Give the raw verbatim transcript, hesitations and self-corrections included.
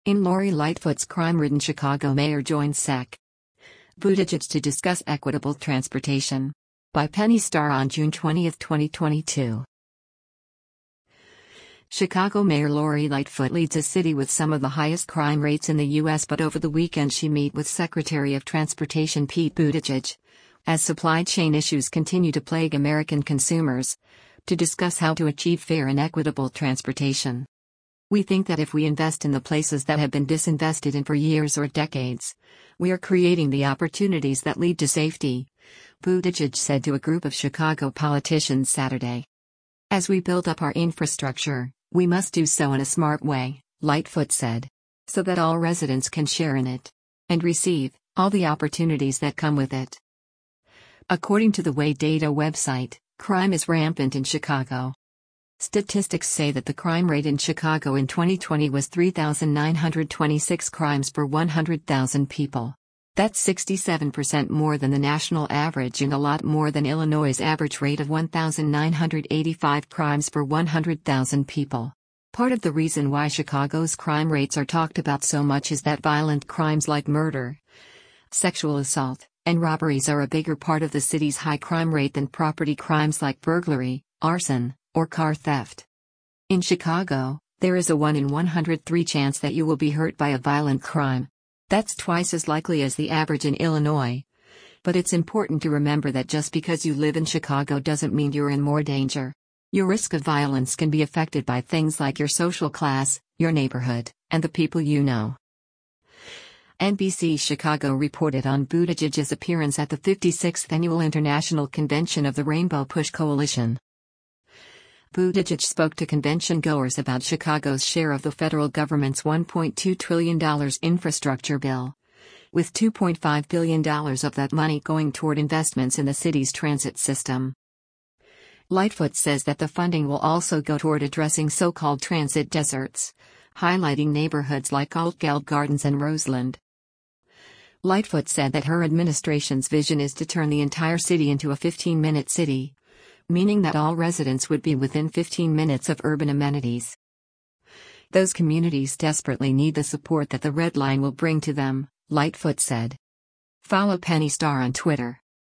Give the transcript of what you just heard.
In Lori Lightfoot's crime-ridden Chicago mayor joins S E C. Buttigieg to discuss equitable transportation. By Penny Starr on June twentieth, twenty twenty-two. Chicago Mayor Lori Lightfoot leads a city with some of the highest crime rates in the U S, but over the weekend she met with Secretary of Transportation Pete Buttigieg, as supply chain issues continue to plague American consumers, to discuss how to achieve fair and equitable transportation. We think that if we invest in the places that have been disinvested in for years or decades, we are creating the opportunities that lead to safety, Buttigieg said to a group of Chicago politicians Saturday. As we build up our infrastructure, we must do so in a smart way, Lightfoot said, so that all residents can share in it and receive all the opportunities that come with it. According to the Way Data website, crime is rampant in Chicago. Statistics say that the crime rate in Chicago in twenty twenty was three thousand nine hundred twenty-six crimes per one hundred thousand people. That's sixty-seven percent more than the national average and a lot more than Illinois' average rate of one thousand nine hundred eighty-five crimes per one hundred thousand people. Part of the reason why Chicago's crime rates are talked about so much is that violent crimes like murder, sexual assault, and robberies are a bigger part of the city's high crime rate than property crimes like burglary, arson, or car theft. In Chicago, there is a one in one hundred three chance that you will be hurt by a violent crime. That's twice as likely as the average in Illinois. But it's important to remember that just because you live in Chicago doesn't mean you're in more danger. Your risk of violence can be affected by things like your social class, your neighborhood, and the people you know. N B C Chicago reported on Buttigieg's appearance at the fifty-sixth Annual International Convention of the Rainbow Push Coalition. Buttigieg spoke to convention-goers about Chicago's share of the federal government's one point two trillion dollars infrastructure bill, with two point five billion dollars of that money going toward investments in the city's transit system. Lightfoot says that the funding will also go toward addressing so-called transit deserts, highlighting neighborhoods like Altgeld Gardens and Roseland. Lightfoot said that her administration's vision is to turn the entire city into a fifteen-minute city, meaning that all residents would be within fifteen minutes of urban amenities. Those communities desperately need the support that the Red Line will bring to them, Lightfoot said. Follow Penny Starr on Twitter.